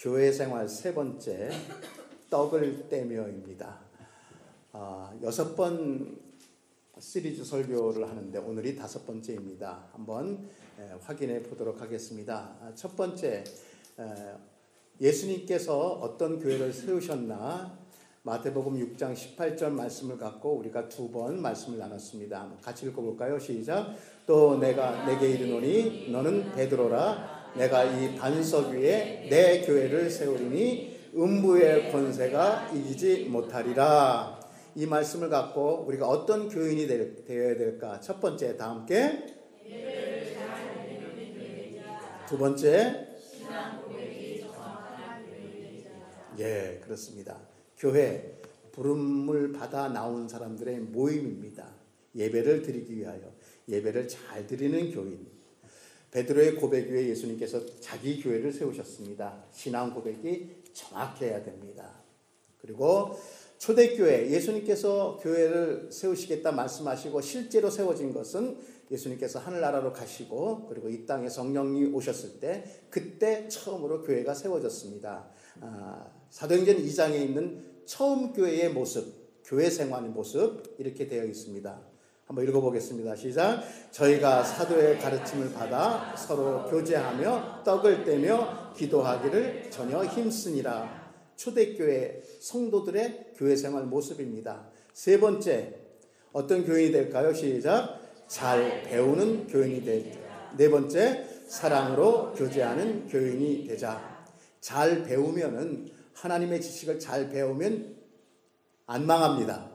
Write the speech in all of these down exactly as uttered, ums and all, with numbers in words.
교회 생활 세 번째, 떡을 떼며입니다. 아, 여섯 번 시리즈 설교를 하는데 오늘이 다섯 번째입니다. 한번 에, 확인해 보도록 하겠습니다. 아, 첫 번째, 에, 예수님께서 어떤 교회를 세우셨나? 마태복음 육 장 십팔 절 말씀을 갖고 우리가 두 번 말씀을 나눴습니다. 같이 읽어볼까요? 시작. 또 내가 내게 이르노니 너는 베드로라. 내가 이 반석 위에 내 교회를 세우리니 음부의 권세가 이기지 못하리라. 이 말씀을 갖고 우리가 어떤 교인이 될, 되어야 될까? 첫 번째, 다 함께. 두 번째. 예, 그렇습니다. 교회, 부름을 받아 나온 사람들의 모임입니다. 예배를 드리기 위하여 예배를 잘 드리는 교인. 베드로의 고백 위에 예수님께서 자기 교회를 세우셨습니다. 신앙 고백이 정확해야 됩니다. 그리고 초대교회, 예수님께서 교회를 세우시겠다 말씀하시고 실제로 세워진 것은 예수님께서 하늘나라로 가시고 그리고 이 땅에 성령이 오셨을 때 그때 처음으로 교회가 세워졌습니다. 아, 사도행전 이 장에 있는 처음 교회의 모습, 교회 생활의 모습 이렇게 되어 있습니다. 한번 읽어보겠습니다. 시작. 저희가 사도의 가르침을 받아 서로 교제하며 떡을 떼며 기도하기를 전혀 힘쓰니라. 초대교회 성도들의 교회 생활 모습입니다. 세 번째, 어떤 교인이 될까요? 시작. 잘 배우는 교인이 되자. 네 번째, 사랑으로 교제하는 교인이 되자. 잘 배우면은 하나님의 지식을 잘 배우면 안 망합니다.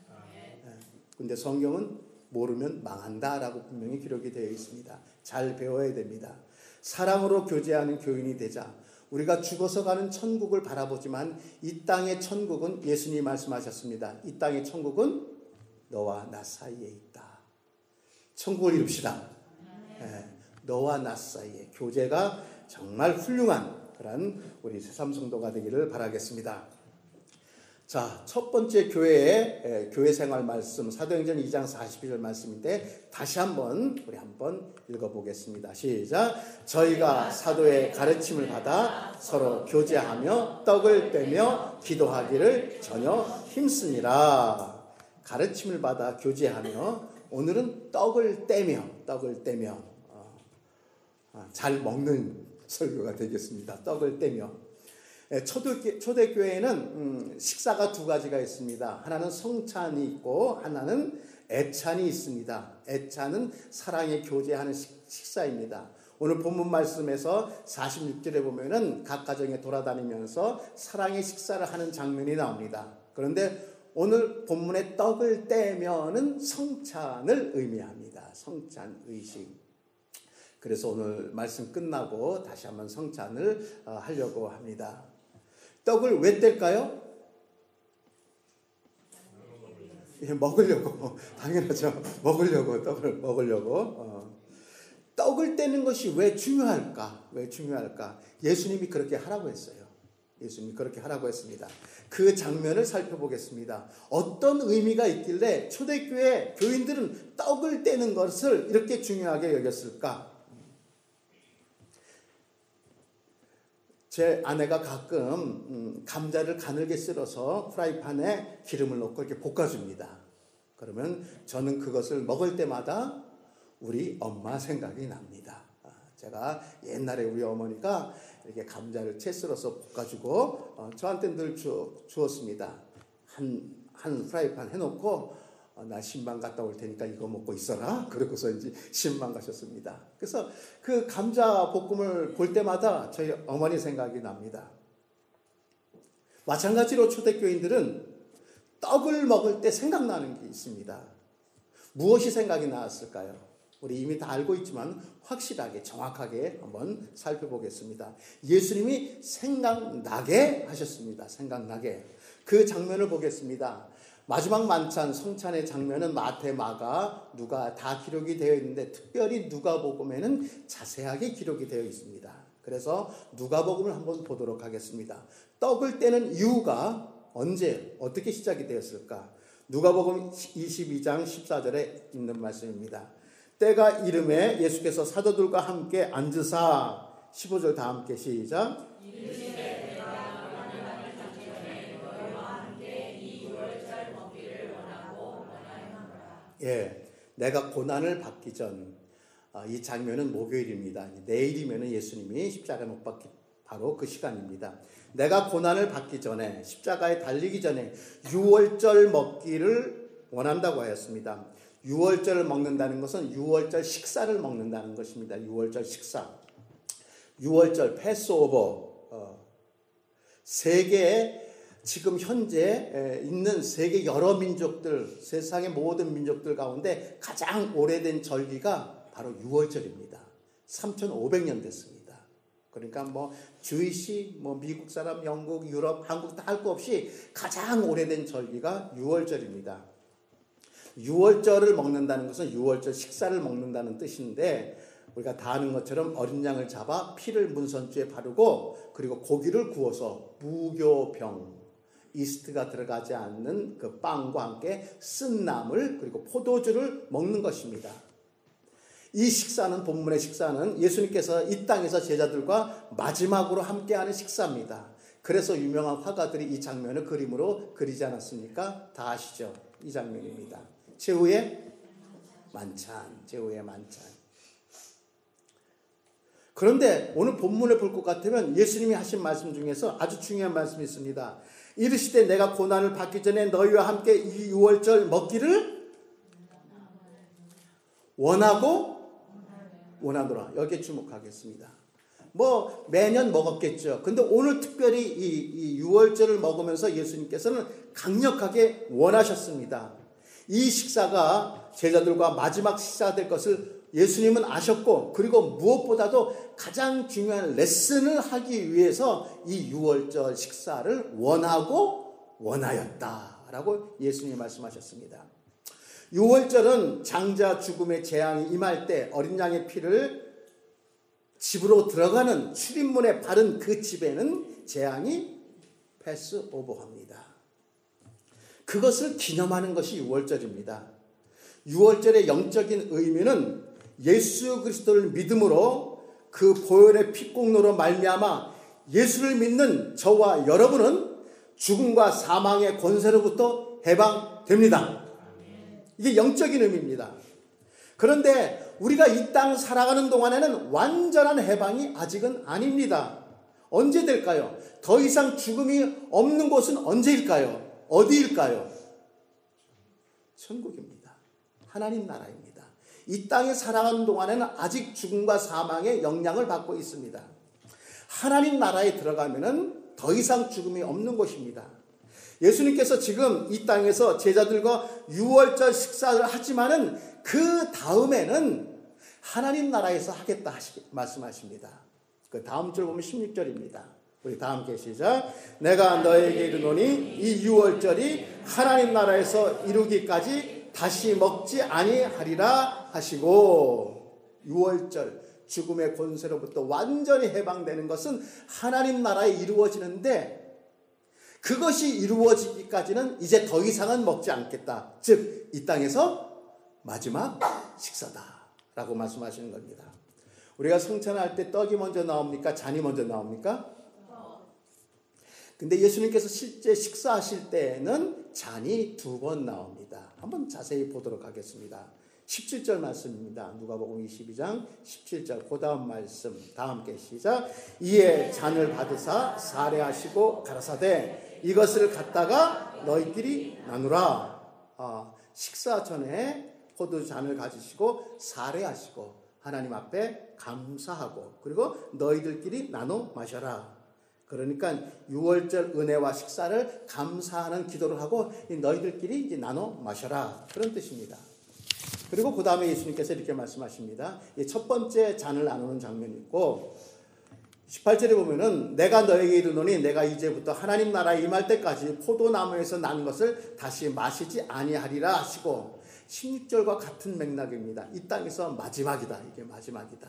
근데 성경은 모르면 망한다라고 분명히 기록이 되어 있습니다. 잘 배워야 됩니다. 사랑으로 교제하는 교인이 되자. 우리가 죽어서 가는 천국을 바라보지만 이 땅의 천국은 예수님이 말씀하셨습니다. 이 땅의 천국은 너와 나 사이에 있다. 천국을 이룹시다. 네, 너와 나 사이에 교제가 정말 훌륭한 그런 우리 새삼 성도가 되기를 바라겠습니다. 자, 첫 번째 교회의 교회 생활 말씀 사도행전 이 장 사십일 절 말씀인데 다시 한번 우리 한번 읽어보겠습니다. 시작. 저희가 사도의 가르침을 받아 서로 교제하며 떡을 떼며 기도하기를 전혀 힘쓰니라. 가르침을 받아 교제하며 오늘은 떡을 떼며 떡을 떼며 어, 어, 잘 먹는 설교가 되겠습니다. 떡을 떼며 초대, 초대교회에는 음, 식사가 두 가지가 있습니다. 하나는 성찬이 있고 하나는 애찬이 있습니다. 애찬은 사랑에 교제하는 식, 식사입니다. 오늘 본문 말씀에서 사십육 절에 보면은 각 가정에 돌아다니면서 사랑의 식사를 하는 장면이 나옵니다. 그런데 오늘 본문의 떡을 떼면은 성찬을 의미합니다. 성찬 의식. 그래서 오늘 말씀 끝나고 다시 한번 성찬을 어, 하려고 합니다. 떡을 왜 뗄까요? 예, 먹으려고. 당연하죠. 먹으려고, 떡을 먹으려고. 어. 떡을 떼는 것이 왜 중요할까? 왜 중요할까? 예수님이 그렇게 하라고 했어요. 예수님이 그렇게 하라고 했습니다. 그 장면을 살펴보겠습니다. 어떤 의미가 있길래 초대교회 교인들은 떡을 떼는 것을 이렇게 중요하게 여겼을까? 제 아내가 가끔 음, 감자를 가늘게 썰어서 프라이팬에 기름을 넣고 이렇게 볶아줍니다. 그러면 저는 그것을 먹을 때마다 우리 엄마 생각이 납니다. 제가 옛날에 우리 어머니가 이렇게 감자를 채 썰어서 볶아주고 어, 저한테 늘 주, 주었습니다. 한, 한 프라이팬 해놓고 어, 나 신방 갔다 올 테니까 이거 먹고 있어라. 그러고서 이제 신방 가셨습니다. 그래서 그 감자 볶음을 볼 때마다 저희 어머니 생각이 납니다. 마찬가지로 초대교인들은 떡을 먹을 때 생각나는 게 있습니다. 무엇이 생각이 나왔을까요? 우리 이미 다 알고 있지만 확실하게 정확하게 한번 살펴보겠습니다. 예수님이 생각나게 하셨습니다. 생각나게. 그 장면을 보겠습니다. 마지막 만찬 성찬의 장면은 마태, 마가, 누가 다 기록이 되어 있는데 특별히 누가복음에는 자세하게 기록이 되어 있습니다. 그래서 누가복음을 한번 보도록 하겠습니다. 떡을 떼는 이유가 언제 어떻게 시작이 되었을까? 누가복음 이십이 장 십사 절에 있는 말씀입니다. 때가 이름에 예수께서 사도들과 함께 앉으사 십오 절 다 함께 시작. 예, 내가 고난을 받기 전, 아, 이 장면은 목요일입니다. 내일이면 예수님이 십자가에 못 박기 바로 그 시간입니다. 내가 고난을 받기 전에, 십자가에 달리기 전에 유월절 먹기를 원한다고 하였습니다. 유월절을 먹는다는 것은 유월절 식사를 먹는다는 것입니다. 유월절 식사. 유월절 패스오버, 어, 세계에 지금 현재 있는 세계 여러 민족들, 세상의 모든 민족들 가운데 가장 오래된 절기가 바로 유월절입니다. 삼천오백 년 됐습니다. 그러니까 뭐 주이시, 뭐 미국 사람, 영국, 유럽, 한국 다 할 거 없이 가장 오래된 절기가 유월절입니다. 유월절을 먹는다는 것은 유월절 식사를 먹는다는 뜻인데, 우리가 다 아는 것처럼 어린 양을 잡아 피를 문선주에 바르고 그리고 고기를 구워서 무교병, 이스트가 들어가지 않는 그 빵과 함께 쓴 나물 그리고 포도주를 먹는 것입니다. 이 식사는, 본문의 식사는 예수님께서 이 땅에서 제자들과 마지막으로 함께하는 식사입니다. 그래서 유명한 화가들이 이 장면을 그림으로 그리지 않았습니까? 다 아시죠? 이 장면입니다. 최후의 만찬, 최후의 만찬. 그런데 오늘 본문을 볼 것 같으면 예수님이 하신 말씀 중에서 아주 중요한 말씀이 있습니다. 이르시되 내가 고난을 받기 전에 너희와 함께 이 유월절 먹기를 원하고 원하노라. 여기에 주목하겠습니다. 뭐 매년 먹었겠죠. 근데 오늘 특별히 이, 이 유월절을 먹으면서 예수님께서는 강력하게 원하셨습니다. 이 식사가 제자들과 마지막 식사가 될 것을 예수님은 아셨고, 그리고 무엇보다도 가장 중요한 레슨을 하기 위해서 이 유월절 식사를 원하고 원하였다라고 예수님이 말씀하셨습니다. 유월절은 장자 죽음의 재앙이 임할 때 어린 양의 피를 집으로 들어가는 출입문에 바른 그 집에는 재앙이 패스오버합니다. 그것을 기념하는 것이 유월절입니다. 유월절의 영적인 의미는 예수 그리스도를 믿음으로 그 보혈의 피공로로 말미암아 예수를 믿는 저와 여러분은 죽음과 사망의 권세로부터 해방됩니다. 이게 영적인 의미입니다. 그런데 우리가 이 땅 살아가는 동안에는 완전한 해방이 아직은 아닙니다. 언제 될까요? 더 이상 죽음이 없는 곳은 언제일까요? 어디일까요? 천국입니다. 하나님 나라입니다. 이 땅에 살아가는 동안에는 아직 죽음과 사망의 영향을 받고 있습니다. 하나님 나라에 들어가면은 더 이상 죽음이 없는 곳입니다. 예수님께서 지금 이 땅에서 제자들과 유월절 식사를 하지만은 그 다음에는 하나님 나라에서 하겠다 하시, 말씀하십니다. 그 다음 절 보면 십육 절입니다. 우리 다 함께 시작. 내가 너에게 이르노니 이 유월절이 하나님 나라에서 이루기까지 다시 먹지 아니하리라 하시고, 유월절 죽음의 권세로부터 완전히 해방되는 것은 하나님 나라에 이루어지는데, 그것이 이루어지기까지는 이제 더 이상은 먹지 않겠다. 즉 이 땅에서 마지막 식사다라고 말씀하시는 겁니다. 우리가 성찬할 때 떡이 먼저 나옵니까? 잔이 먼저 나옵니까? 근데 예수님께서 실제 식사하실 때는 잔이 두 번 나옵니다. 한번 자세히 보도록 하겠습니다. 십칠 절 말씀입니다. 누가복음 이십이 장 십칠 절, 그 다음 말씀 다 함께 시작. 이에 잔을 받으사 사례하시고 가라사대 이것을 갖다가 너희끼리 나누라. 아, 식사 전에 포도 잔을 가지시고 사례하시고 하나님 앞에 감사하고 그리고 너희들끼리 나눠 마셔라. 그러니까 유월절 은혜와 식사를 감사하는 기도를 하고 너희들끼리 이제 나눠 마셔라, 그런 뜻입니다. 그리고 그 다음에 예수님께서 이렇게 말씀하십니다. 첫 번째 잔을 나누는 장면이 있고, 십팔 절에 보면은 내가 너에게 이르노니 내가 이제부터 하나님 나라에 임할 때까지 포도나무에서 난 것을 다시 마시지 아니하리라 하시고, 십육 절과 같은 맥락입니다. 이 땅에서 마지막이다. 이게 마지막이다.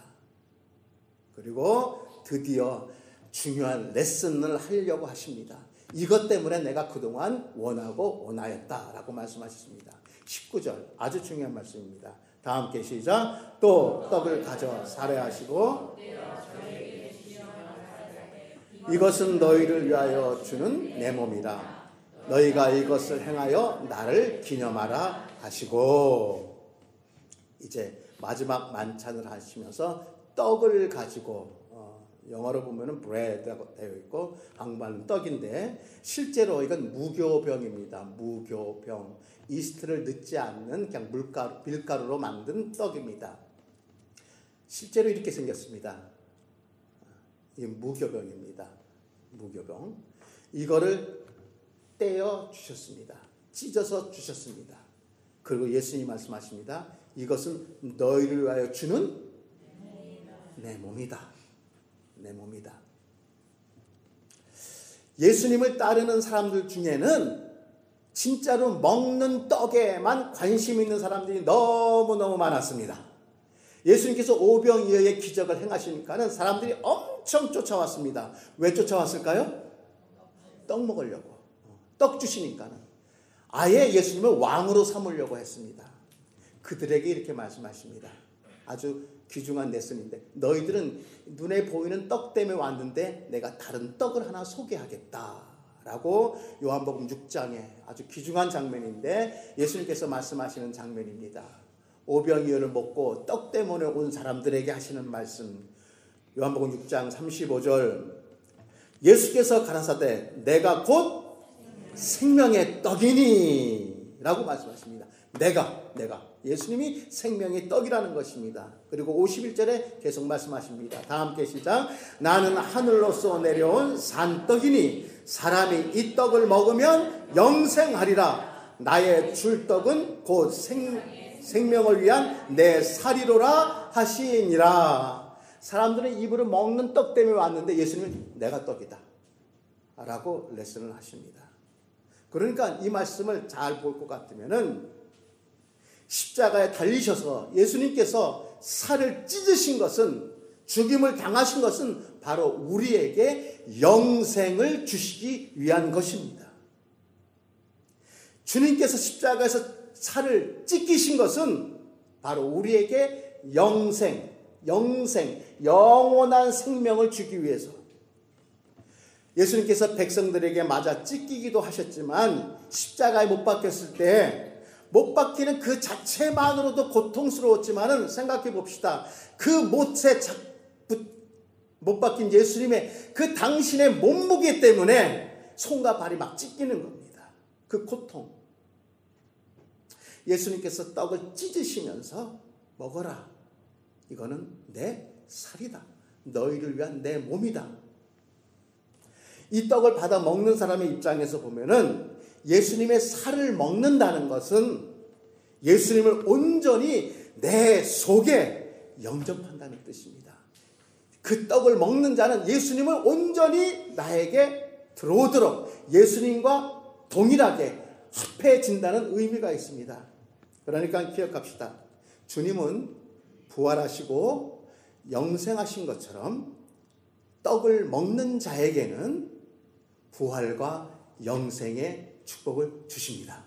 그리고 드디어 중요한 레슨을 하려고 하십니다. 이것 때문에 내가 그동안 원하고 원하였다라고 말씀하셨습니다. 십구 절 아주 중요한 말씀입니다. 다 함께 시작. 또 떡을 가져 사례하시고 이것은 너희를 위하여 주는 내 몸이라. 너희가 이것을 행하여 나를 기념하라 하시고 이제 마지막 만찬을 하시면서 떡을 가지고 어, 영어로 보면은 bread라고 되어 있고 한국말은 떡인데 실제로 이건 무교병입니다. 무교병. 이스트를 넣지 않는 그냥 물가루, 밀가루로 만든 떡입니다. 실제로 이렇게 생겼습니다. 이 무교병입니다. 무교병. 이거를 떼어 주셨습니다. 찢어서 주셨습니다. 그리고 예수님이 말씀하십니다. 이것은 너희를 위하여 주는 내 몸이다. 내 몸이다. 예수님을 따르는 사람들 중에는 진짜로 먹는 떡에만 관심 있는 사람들이 너무너무 많았습니다. 예수님께서 오병이어의 기적을 행하시니까는 사람들이 엄청 쫓아왔습니다. 왜 쫓아왔을까요? 떡 먹으려고. 떡 주시니까는. 아예 예수님을 왕으로 삼으려고 했습니다. 그들에게 이렇게 말씀하십니다. 아주 귀중한 레슨인데 너희들은 눈에 보이는 떡 때문에 왔는데 내가 다른 떡을 하나 소개하겠다. 라고 요한복음 육 장에 아주 귀중한 장면인데 예수님께서 말씀하시는 장면입니다. 오병이어를 먹고 떡 때문에 온 사람들에게 하시는 말씀. 요한복음 육 장 삼십오 절. 예수께서 가라사대 내가 곧 생명의 떡이니 라고 말씀하십니다. 내가 내가 예수님이 생명의 떡이라는 것입니다. 그리고 오십일 절에 계속 말씀하십니다. 다 함께 시작. 나는 하늘로서 내려온 산떡이니 사람이 이 떡을 먹으면 영생하리라. 나의 줄 떡은 곧 생, 생명을 위한 내 살이로라 하시니라. 사람들은 입으로 먹는 떡 때문에 왔는데 예수님은 내가 떡이다 라고 레슨을 하십니다. 그러니까 이 말씀을 잘 볼 것 같으면은 십자가에 달리셔서 예수님께서 살을 찢으신 것은, 죽임을 당하신 것은 바로 우리에게 영생을 주시기 위한 것입니다. 주님께서 십자가에서 살을 찢기신 것은 바로 우리에게 영생, 영생, 영원한 생명을 주기 위해서. 예수님께서 백성들에게 맞아 찢기기도 하셨지만 십자가에 못 박혔을 때 못 박히는 그 자체만으로도 고통스러웠지만은 생각해 봅시다. 그 못에 못 박힌 예수님의 그 당신의 몸무게 때문에 손과 발이 막 찢기는 겁니다. 그 고통. 예수님께서 떡을 찢으시면서 먹어라. 이거는 내 살이다. 너희를 위한 내 몸이다. 이 떡을 받아 먹는 사람의 입장에서 보면은 예수님의 살을 먹는다는 것은 예수님을 온전히 내 속에 영접한다는 뜻입니다. 그 떡을 먹는 자는 예수님을 온전히 나에게 들어오도록 예수님과 동일하게 합해진다는 의미가 있습니다. 그러니까 기억합시다. 주님은 부활하시고 영생하신 것처럼 떡을 먹는 자에게는 부활과 영생의 축복을 주십니다.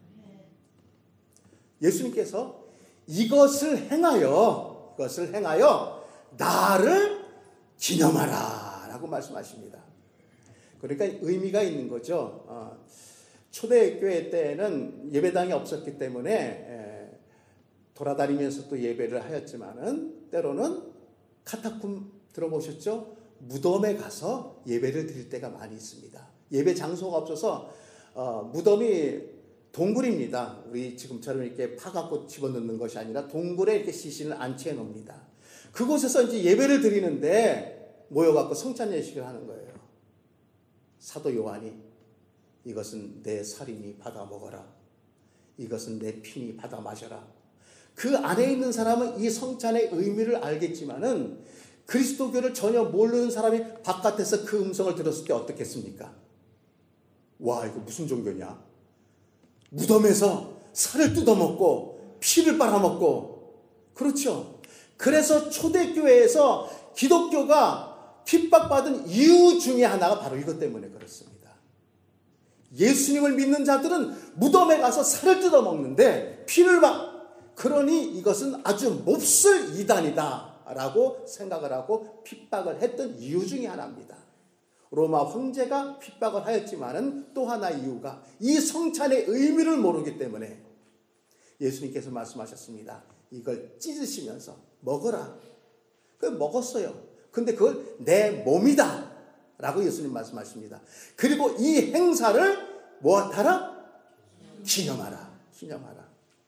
예수님께서 이것을 행하여 이것을 행하여 나를 기념하라 라고 말씀하십니다. 그러니까 의미가 있는 거죠. 어, 초대교회 때는 예배당이 없었기 때문에 에, 돌아다니면서 또 예배를 하였지만은 때로는 카타콤 들어보셨죠? 무덤에 가서 예배를 드릴 때가 많이 있습니다. 예배 장소가 없어서 어, 무덤이 동굴입니다. 우리 지금처럼 이렇게 파갖고 집어넣는 것이 아니라 동굴에 이렇게 시신을 안치해 놓습니다. 그곳에서 이제 예배를 드리는데 모여갖고 성찬 예식을 하는 거예요. 사도 요한이 이것은 내 살이니 받아 먹어라. 이것은 내 피니 받아 마셔라. 그 안에 있는 사람은 이 성찬의 의미를 알겠지만은 그리스도교를 전혀 모르는 사람이 바깥에서 그 음성을 들었을 때 어떻겠습니까? 와, 이거 무슨 종교냐? 무덤에서 살을 뜯어먹고 피를 빨아먹고. 그렇죠. 그래서 초대교회에서 기독교가 핍박받은 이유 중에 하나가 바로 이것 때문에 그렇습니다. 예수님을 믿는 자들은 무덤에 가서 살을 뜯어먹는데 피를 막, 그러니 이것은 아주 몹쓸 이단이다 라고 생각을 하고 핍박을 했던 이유 중에 하나입니다. 로마 황제가 핍박을 하였지만은 또 하나 이유가 이 성찬의 의미를 모르기 때문에 예수님께서 말씀하셨습니다. 이걸 찢으시면서 먹어라. 그 먹었어요. 근데 그걸 내 몸이다 라고 예수님 말씀하십니다. 그리고 이 행사를 무엇하라? 기념하라. 기념하라.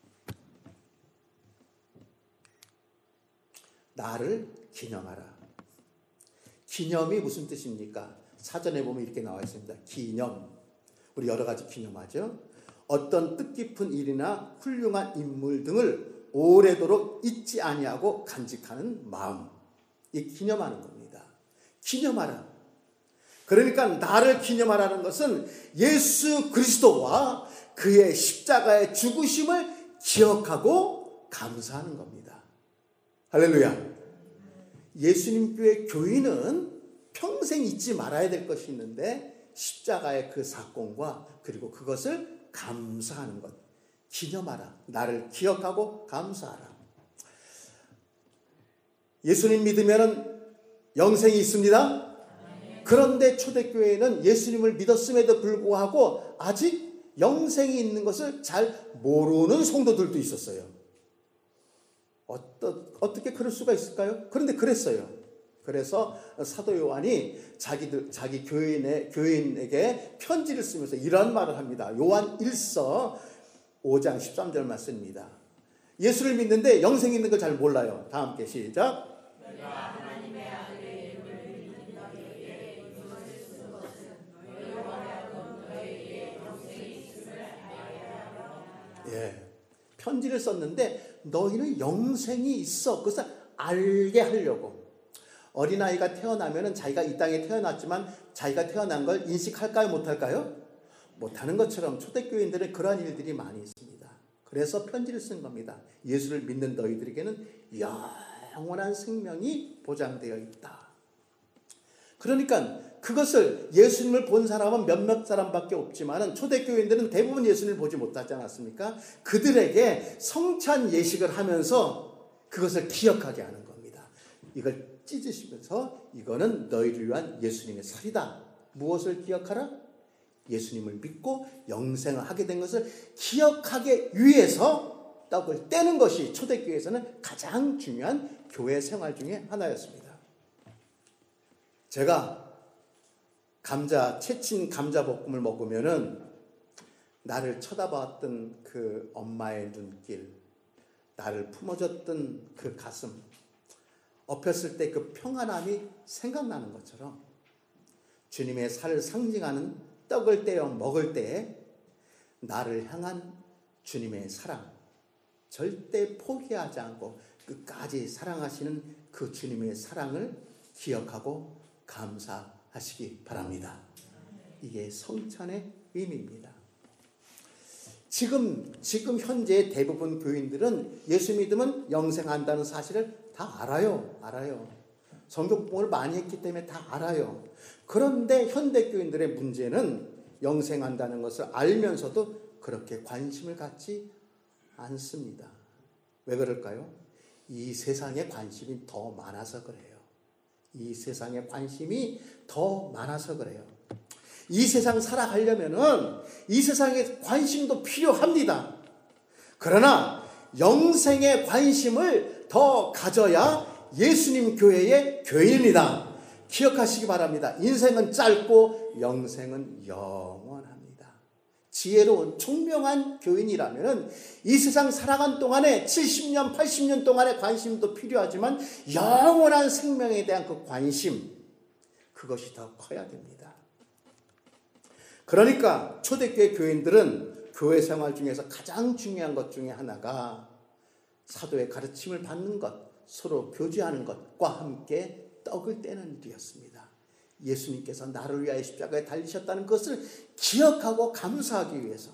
나를 기념하라. 기념이 무슨 뜻입니까? 사전에 보면 이렇게 나와 있습니다. 기념. 우리 여러 가지 기념하죠. 어떤 뜻깊은 일이나 훌륭한 인물 등을 오래도록 잊지 아니하고 간직하는 마음. 이 기념하는 겁니다. 기념하라. 그러니까 나를 기념하라는 것은 예수 그리스도와 그의 십자가의 죽으심을 기억하고 감사하는 겁니다. 할렐루야. 예수님 교회 교인은 평생 잊지 말아야 될 것이 있는데 십자가의 그 사건과 그리고 그것을 감사하는 것. 기념하라. 나를 기억하고 감사하라. 예수님 믿으면 영생이 있습니다. 그런데 초대교회에는 예수님을 믿었음에도 불구하고 아직 영생이 있는 것을 잘 모르는 성도들도 있었어요. 어떠, 어떻게 그럴 수가 있을까요? 그런데 그랬어요. 그래서 사도 요한이 자기들, 자기 교인의, 교인에게 편지를 쓰면서 이런 말을 합니다. 요한 일서 오 장 십삼 절 말씀입니다. 예수를 믿는데 영생이 있는 걸 잘 몰라요. 다 함께 시작. 예, 편지를 썼는데 너희는 영생이 있어. 그것을 알게 하려고. 어린아이가 태어나면 자기가 이 땅에 태어났지만 자기가 태어난 걸 인식할까요? 못할까요? 못하는 것처럼 초대교인들은 그러한 일들이 많이 있습니다. 그래서 편지를 쓴 겁니다. 예수를 믿는 너희들에게는 영원한 생명이 보장되어 있다. 그러니까 그것을 예수님을 본 사람은 몇몇 사람밖에 없지만 초대교인들은 대부분 예수님을 보지 못하지 않았습니까? 그들에게 성찬 예식을 하면서 그것을 기억하게 하는 겁니다. 이걸 찢으시면서 이거는 너희를 위한 예수님의 살이다. 무엇을 기억하라? 예수님을 믿고 영생을 하게 된 것을 기억하기 위해서 떡을 떼는 것이 초대교회에서는 가장 중요한 교회 생활 중에 하나였습니다. 제가 감자, 채친 감자볶음을 먹으면은 나를 쳐다봤던 그 엄마의 눈길, 나를 품어줬던 그 가슴, 엎였을 때 그 평안함이 생각나는 것처럼 주님의 살을 상징하는 떡을 떼어 먹을 때에 나를 향한 주님의 사랑, 절대 포기하지 않고 끝까지 사랑하시는 그 주님의 사랑을 기억하고 감사하시기 바랍니다. 이게 성찬의 의미입니다. 지금, 지금 현재 대부분 교인들은 예수 믿으면 영생한다는 사실을 다 알아요. 알아요. 성경 공부를 많이 했기 때문에 다 알아요. 그런데 현대 교인들의 문제는 영생한다는 것을 알면서도 그렇게 관심을 갖지 않습니다. 왜 그럴까요? 이 세상에 관심이 더 많아서 그래요. 이 세상에 관심이 더 많아서 그래요. 이 세상 살아가려면은 이 세상에 관심도 필요합니다. 그러나 영생에 관심을 더 가져야 예수님 교회의 교인입니다. 기억하시기 바랍니다. 인생은 짧고 영생은 영원합니다. 지혜로운 총명한 교인이라면 이 세상 살아간 동안에 칠십 년, 팔십 년 동안의 관심도 필요하지만 영원한 생명에 대한 그 관심, 그것이 더 커야 됩니다. 그러니까 초대교회 교인들은 교회 생활 중에서 가장 중요한 것 중에 하나가 사도의 가르침을 받는 것, 서로 교제하는 것과 함께 떡을 떼는 일이었습니다. 예수님께서 나를 위하여 십자가에 달리셨다는 것을 기억하고 감사하기 위해서.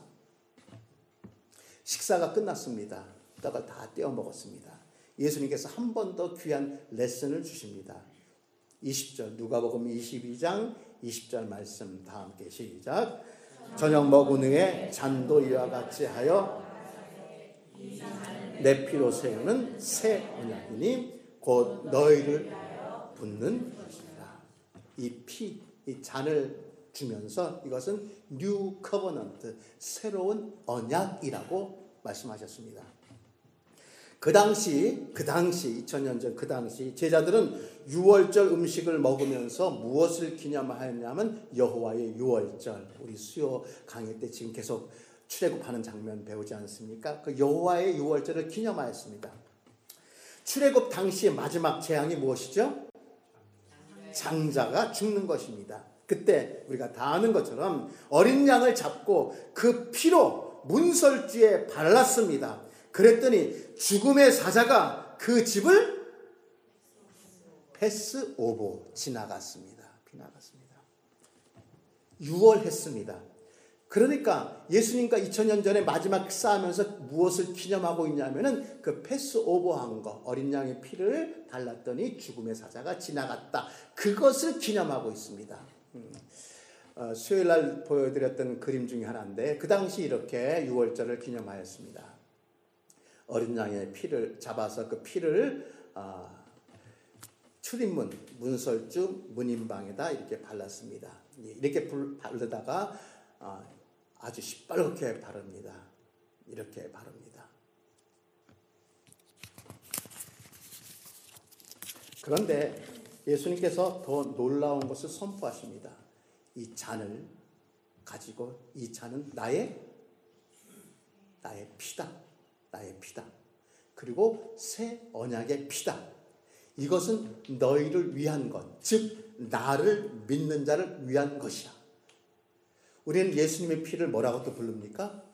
식사가 끝났습니다. 떡을 다 떼어 먹었습니다. 예수님께서 한 번 더 귀한 레슨을 주십니다. 이십 절, 누가복음 이십이 장 이십 절 말씀 다 함께 시작. 저녁 먹은 후에 잔도 이와 같이 하여 내 피로 세우는 새 언약이니 곧 너희를 붓는 것이다. 이 피, 이 잔을 주면서 이것은 뉴 커버넌트, 새로운 언약이라고 말씀하셨습니다. 그 당시, 그 당시, 이천 년 전 그 당시 제자들은 유월절 음식을 먹으면서 무엇을 기념하였냐면 여호와의 유월절. 우리 수요 강의 때 지금 계속 출애굽하는 장면 배우지 않습니까? 그 여호와의 유월절을 기념하였습니다. 출애굽 당시의 마지막 재앙이 무엇이죠? 장자가 죽는 것입니다. 그때 우리가 다 아는 것처럼 어린 양을 잡고 그 피로 문설주에 발랐습니다. 그랬더니 죽음의 사자가 그 집을 패스 오버 지나갔습니다. 지나갔습니다. 유월했습니다. 그러니까 예수님과 이천 년 전에 마지막 식사하면서 무엇을 기념하고 있냐면은 그 패스 오버한 거, 어린 양의 피를 발랐더니 죽음의 사자가 지나갔다. 그것을 기념하고 있습니다. 음. 어, 수요일 날 보여드렸던 그림 중에 하나인데 그 당시 이렇게 유월절을 기념하였습니다. 어린 양의 피를 잡아서 그 피를 어, 출입문, 문설주, 문인방에다 이렇게 발랐습니다. 이렇게 바르다가 어, 아주 시뻘겋게 바릅니다. 이렇게 바릅니다. 그런데 예수님께서 더 놀라운 것을 선포하십니다. 이 잔을 가지고 이 잔은 나의 나의 피다. 나의 피다. 그리고 새 언약의 피다. 이것은 너희를 위한 것, 즉 나를 믿는 자를 위한 것이야. 우리는 예수님의 피를 뭐라고 또 부릅니까?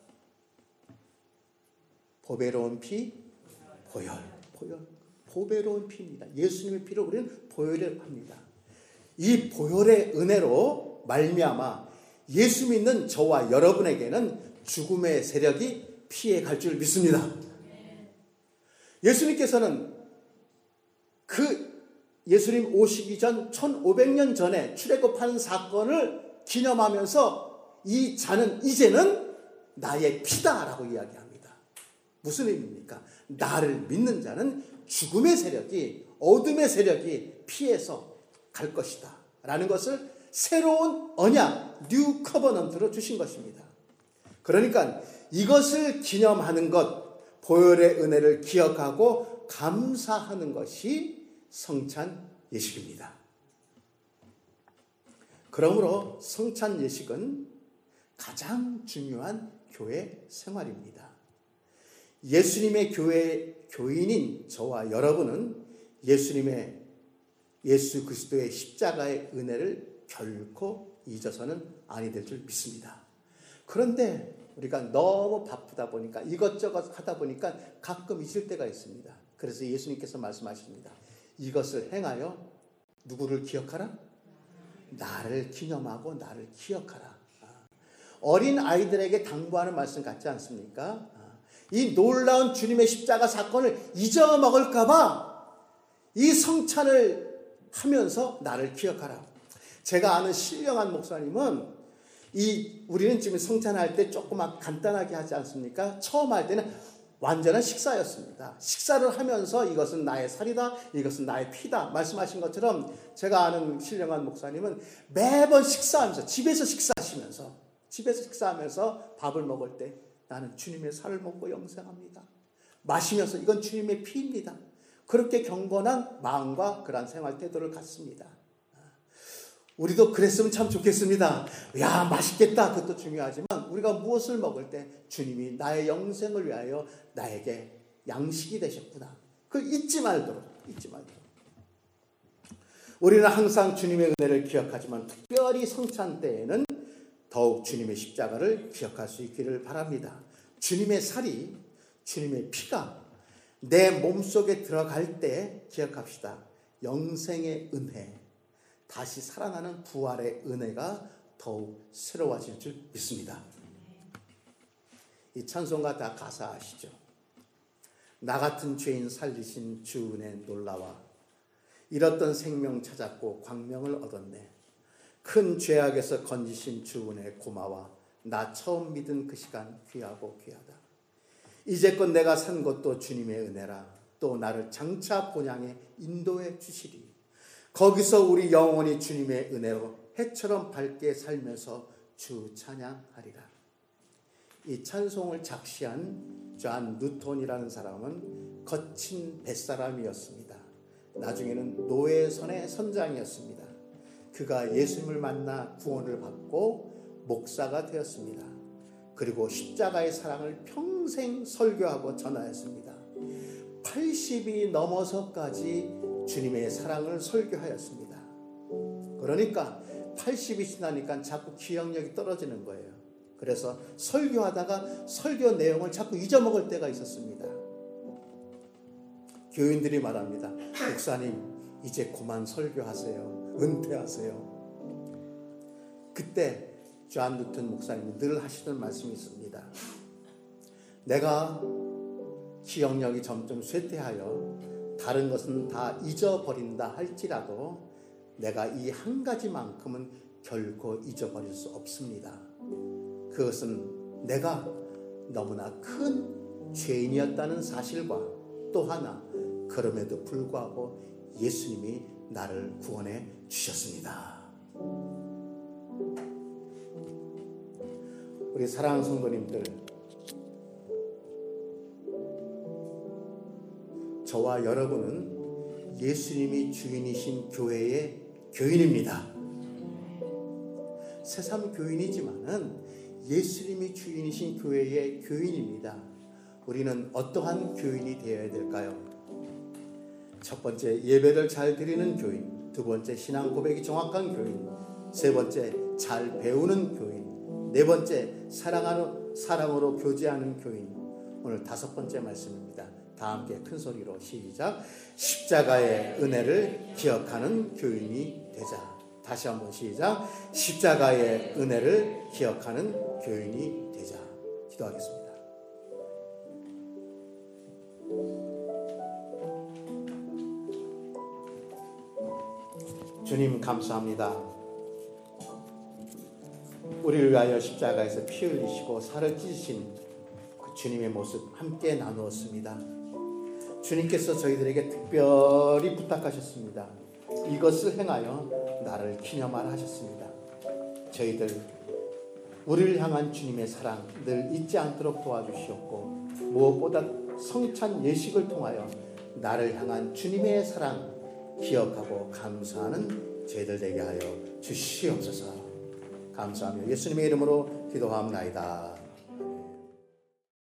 보배로운 피, 보혈, 보혈, 보배로운 피입니다. 예수님의 피를 우리는 보혈이라고 합니다. 이 보혈의 은혜로 말미암아 예수 믿는 저와 여러분에게는 죽음의 세력이 피해 갈 줄 믿습니다. 예수님께서는 그 예수님 오시기 전 천오백 년 전에 출애굽한 사건을 기념하면서 이 잔은 이제는 나의 피다라고 이야기합니다. 무슨 의미입니까? 나를 믿는 자는 죽음의 세력이, 어둠의 세력이 피해서 갈 것이다 라는 것을 새로운 언약, 뉴 커버넌트로 주신 것입니다. 그러니까 이것을 기념하는 것, 보혈의 은혜를 기억하고 감사하는 것이 성찬 예식입니다. 그러므로 성찬 예식은 가장 중요한 교회 생활입니다. 예수님의 교회 교인인 저와 여러분은 예수님의 예수 그리스도의 십자가의 은혜를 결코 잊어서는 아니 될 줄 믿습니다. 그런데 우리가 너무 바쁘다 보니까 이것저것 하다 보니까 가끔 잊을 때가 있습니다. 그래서 예수님께서 말씀하십니다. 이것을 행하여 누구를 기억하라? 나를 기념하고 나를 기억하라. 어린 아이들에게 당부하는 말씀 같지 않습니까? 이 놀라운 주님의 십자가 사건을 잊어먹을까 봐 이 성찬을 하면서 나를 기억하라. 제가 아는 신령한 목사님은 이 우리는 지금 성찬할 때 조그만 간단하게 하지 않습니까? 처음 할 때는 완전한 식사였습니다. 식사를 하면서 이것은 나의 살이다, 이것은 나의 피다 말씀하신 것처럼 제가 아는 신령한 목사님은 매번 식사하면서 집에서 식사하시면서 집에서 식사하면서 밥을 먹을 때 나는 주님의 살을 먹고 영생합니다. 마시면서 이건 주님의 피입니다. 그렇게 경건한 마음과 그러한 생활 태도를 갖습니다. 우리도 그랬으면 참 좋겠습니다. 야, 맛있겠다. 그것도 중요하지만 우리가 무엇을 먹을 때 주님이 나의 영생을 위하여 나에게 양식이 되셨구나. 그걸 잊지 말도록, 잊지 말도록. 우리는 항상 주님의 은혜를 기억하지만 특별히 성찬 때에는 더욱 주님의 십자가를 기억할 수 있기를 바랍니다. 주님의 살이, 주님의 피가 내 몸속에 들어갈 때 기억합시다. 영생의 은혜, 다시 살아나는 부활의 은혜가 더욱 새로워질 줄 믿습니다. 이 찬송가 다 가사 아시죠? 나 같은 죄인 살리신 주 은혜 놀라와 잃었던 생명 찾았고 광명을 얻었네. 큰 죄악에서 건지신 주 은혜 고마워. 나 처음 믿은 그 시간 귀하고 귀하다. 이제껏 내가 산 것도 주님의 은혜라. 또 나를 장차 본향에 인도해 주시리. 거기서 우리 영원히 주님의 은혜로 해처럼 밝게 살면서 주 찬양하리라. 이 찬송을 작시한 존 뉴턴이라는 사람은 거친 뱃사람이었습니다. 나중에는 노예선의 선장이었습니다. 그가 예수님을 만나 구원을 받고 목사가 되었습니다. 그리고 십자가의 사랑을 평생 설교하고 전하였습니다. 팔십이 넘어서까지 주님의 사랑을 설교하였습니다. 그러니까 팔십이 지나니까 자꾸 기억력이 떨어지는 거예요. 그래서 설교하다가 설교 내용을 자꾸 잊어먹을 때가 있었습니다. 교인들이 말합니다. 목사님, 이제 그만 설교하세요. 은퇴하세요. 그때 존 뉴턴 목사님이 늘 하시던 말씀이 있습니다. 내가 기억력이 점점 쇠퇴하여 다른 것은 다 잊어버린다 할지라도 내가 이 한 가지만큼은 결코 잊어버릴 수 없습니다. 그것은 내가 너무나 큰 죄인이었다는 사실과 또 하나, 그럼에도 불구하고 예수님이 나를 구원해 주셨습니다. 우리 사랑하는 성도님들, 저와 여러분은 예수님이 주인이신 교회의 교인입니다. 새삼 교인이지만은 예수님이 주인이신 교회의 교인입니다. 우리는 어떠한 교인이 되어야 될까요? 첫 번째, 예배를 잘 드리는 교인. 두 번째, 신앙 고백이 정확한 교인. 세 번째, 잘 배우는 교인. 네 번째, 사랑하는, 사랑으로 교제하는 교인. 오늘 다섯 번째 말씀입니다. 다 함께 큰 소리로 시작. 십자가의 은혜를 기억하는 교인이 되자. 다시 한번 시작. 십자가의 은혜를 기억하는 교인이 되자. 기도하겠습니다. 주님, 감사합니다. 우리를 위하여 십자가에서 피 흘리시고 살을 찢으신 그 주님의 모습 함께 나누었습니다. 주님께서 저희들에게 특별히 부탁하셨습니다. 이것을 행하여 나를 기념하라 하셨습니다. 저희들 우리를 향한 주님의 사랑 늘 잊지 않도록 도와주시옵고, 무엇보다 성찬 예식을 통하여 나를 향한 주님의 사랑 기억하고 감사하는 저희들 되게 하여 주시옵소서. 감사하며 예수님의 이름으로 기도합나이다.